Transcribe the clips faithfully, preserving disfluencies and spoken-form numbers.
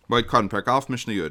One can make a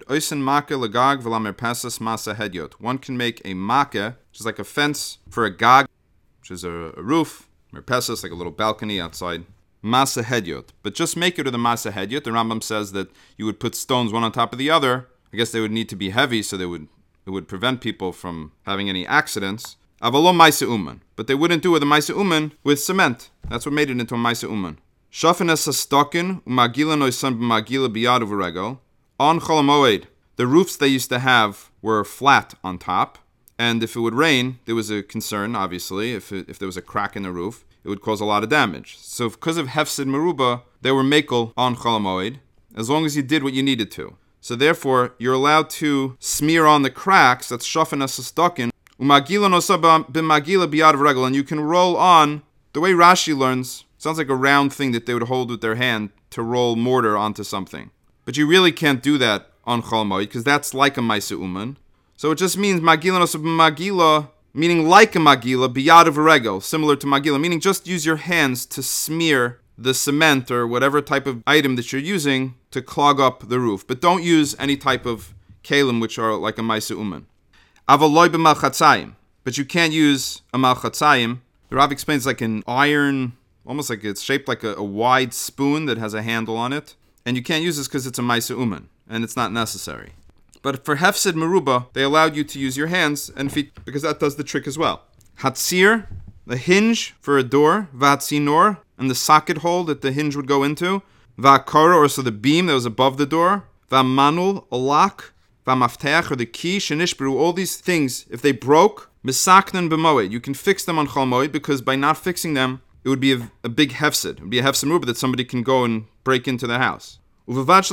makeh, which is like a fence for a gag, which is a, a roof, merpesis, like a little balcony outside. Masa hedyot. But just make it with a masa hedyot. The Rambam says that you would put stones one on top of the other. I guess they would need to be heavy, so they would it would prevent people from having any accidents. Avalom maisa uman. But they wouldn't do it with a maisa uman with cement. That's what made it into a maisa uman. Shafenes hastokin umagila noisan b'magila biyad u'regel. On Chol Hamoed, the roofs they used to have were flat on top, and if it would rain, there was a concern, obviously, if it, if there was a crack in the roof, it would cause a lot of damage. So because of Hefsid Meruba, they were mekel on Chol Hamoed, as long as you did what you needed to. So therefore, you're allowed to smear on the cracks, that's Shafenes hastokin, umagila noisan b'magila biyad u'regel, and you can roll on, the way Rashi learns, sounds like a round thing that they would hold with their hand to roll mortar onto something. But you really can't do that on Chol Hamoed because that's like a Maisa Uman. So it just means Magila Nosab Magila, meaning like a Magila, biyad u'regel, similar to Magila, meaning just use your hands to smear the cement or whatever type of item that you're using to clog up the roof. But don't use any type of kalim which are like a Maisa Uman. Avaloi b'malchatzayim. But you can't use a malchatzayim. The Rav explains like an iron, almost like it's shaped like a, a wide spoon that has a handle on it. And you can't use this because it's a Maisa Uman, and it's not necessary. But for Hefsid Meruba, they allowed you to use your hands and feet, because that does the trick as well. Hatzir, the hinge for a door, Vatzinor, and the socket hole that the hinge would go into, Vakara, or so the beam that was above the door, Vamanul, a lock, Vamaftech, or the key, Shenishbru, all these things, if they broke, Misaknan b'moed, you can fix them on Chol Hamoed, because by not fixing them, it would be a, a big hefsid. It would be a hefsid meruba that somebody can go and break into the house. As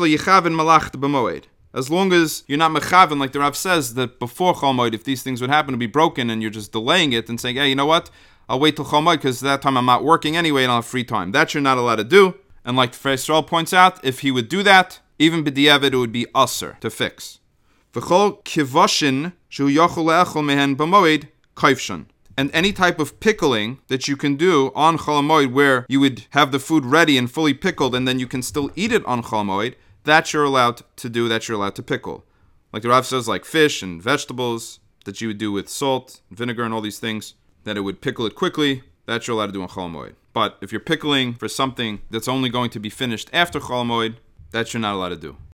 long as you're not mechaven, like the Rav says, that before Chol Hamoed, if these things would happen to be broken and you're just delaying it and saying, hey, you know what? I'll wait till Chol Hamoed because that time I'm not working anyway and I'll have free time. That you're not allowed to do. And like the Yisrael points out, if he would do that, even b'diavad, it would be usher to fix. V'chol kivoshin shu yochel le'echol mehen b'moed kaifshan. And any type of pickling that you can do on Chol Hamoed, where you would have the food ready and fully pickled, and then you can still eat it on Chol Hamoed, that you're allowed to do, that you're allowed to pickle. Like the Rav says, like fish and vegetables that you would do with salt, vinegar, and all these things, that it would pickle it quickly, that you're allowed to do on Chol Hamoed. But if you're pickling for something that's only going to be finished after Chol Hamoed, that you're not allowed to do.